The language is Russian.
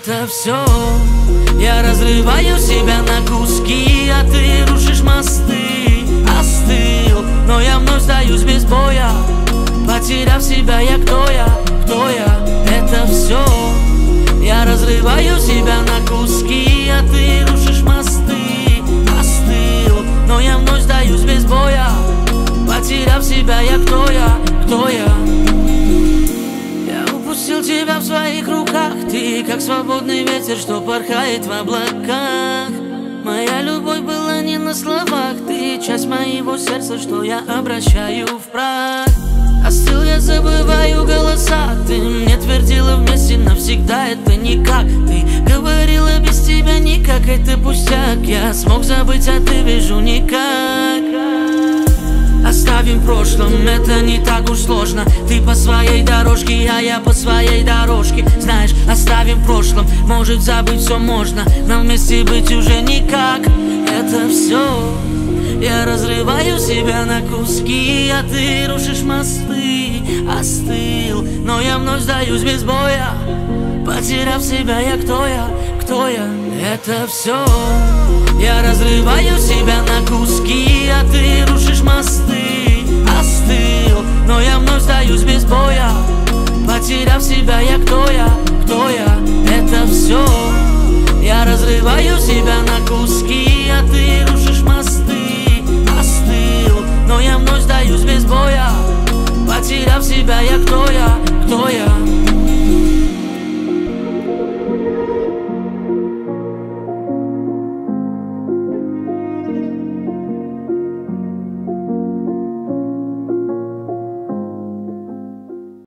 это все. Я разрываю себя на куски, а ты рушишь мосты. Остыл, но я вновь сдаюсь без боя. Потеряв себя, я кто я? Кто я? Это все. Я разрываю себя на куски, а ты рушишь мосты. Остыл, но я вновь сдаюсь без боя. Потеряв себя, я кто я? Кто я? Я упустил тебя в своих руках. Ты как свободный ветер, что порхает в облаках. Моя любовь была не на словах. Ты часть моего сердца, что я обращаю в прах. Остыл, я забываю голоса. Ты мне твердила вместе навсегда, это никак. Ты говорила без тебя никак, это пустяк. Я смог забыть, а ты вижу никак. Оставим в прошлом, это не так уж сложно. Ты по своей дорожке, а я по своей дорожке. Знаешь, оставим в прошлом, может забыть все можно, но вместе быть уже никак. Это все. Я разрываю себя на куски, а ты рушишь мосты. Остыл, но я вновь сдаюсь без боя. Потеряв себя, я кто я? Кто я? Это все. Я разрываю себя на куски, а ты рушишь мосты. Остыл, но я вновь сдаюсь без боя. Потеряв себя, я кто я? Кто я? Это все. Я разрываю себя на куски, а ты рушишь мосты. Остыл, но я вновь сдаюсь без боя. Потеряв себя, я кто я? Кто я?